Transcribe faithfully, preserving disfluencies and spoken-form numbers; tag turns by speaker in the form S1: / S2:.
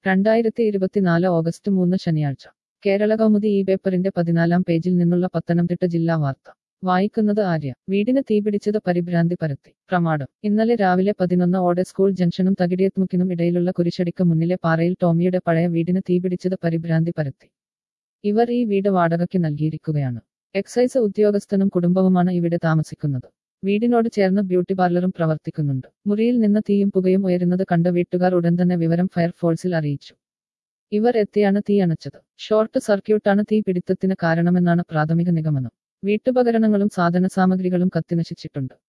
S1: രണ്ടായിരത്തി ഇരുപത്തിനാല് ഓഗസ്റ്റ് മൂന്ന് ശനിയാഴ്ച കേരള കൗമുദി ഈ പേപ്പറിന്റെ പതിനാലാം പേജിൽ നിന്നുള്ള പത്തനംതിട്ട ജില്ലാ വാർത്ത വായിക്കുന്നത് ആര്യ. വീടിന് തീപിടിച്ചത് പരിഭ്രാന്തി പരത്തി. പ്രമാടം. ഇന്നലെ രാവിലെ പതിനൊന്ന് ഓടെ സ്കൂൾ ജംഗ്ഷനും തകിടിയത്മുക്കിനും ഇടയിലുള്ള കുരിശടിക്ക് മുന്നിലെ പാറയിൽ ടോമിയുടെ പഴയ വീടിന് തീപിടിച്ചത് പരിഭ്രാന്തി പരത്തി. ഇവർ ഈ വീട് വാടകയ്ക്ക് നൽകിയിരിക്കുകയാണ്. എക്സൈസ് ഉദ്യോഗസ്ഥനും കുടുംബവുമാണ് ഇവിടെ താമസിക്കുന്നത്. വീടിനോട് ചേർന്ന് ബ്യൂട്ടി പാർലറും പ്രവർത്തിക്കുന്നുണ്ട്. മുറിയിൽ നിന്ന് തീയും പുകയും ഉയരുന്നത് കണ്ട വീട്ടുകാർ ഉടൻ തന്നെ വിവരം ഫയർഫോഴ്സിൽ അറിയിച്ചു. ഇവർ എത്തിയാണ് തീ അണച്ചത്. ഷോർട്ട് സർക്യൂട്ടാണ് തീ പിടുത്തത്തിന് കാരണമെന്നാണ് പ്രാഥമിക നിഗമനം. വീട്ടുപകരണങ്ങളും സാധനസാമഗ്രികളും കത്തിനശിച്ചിട്ടുണ്ട്.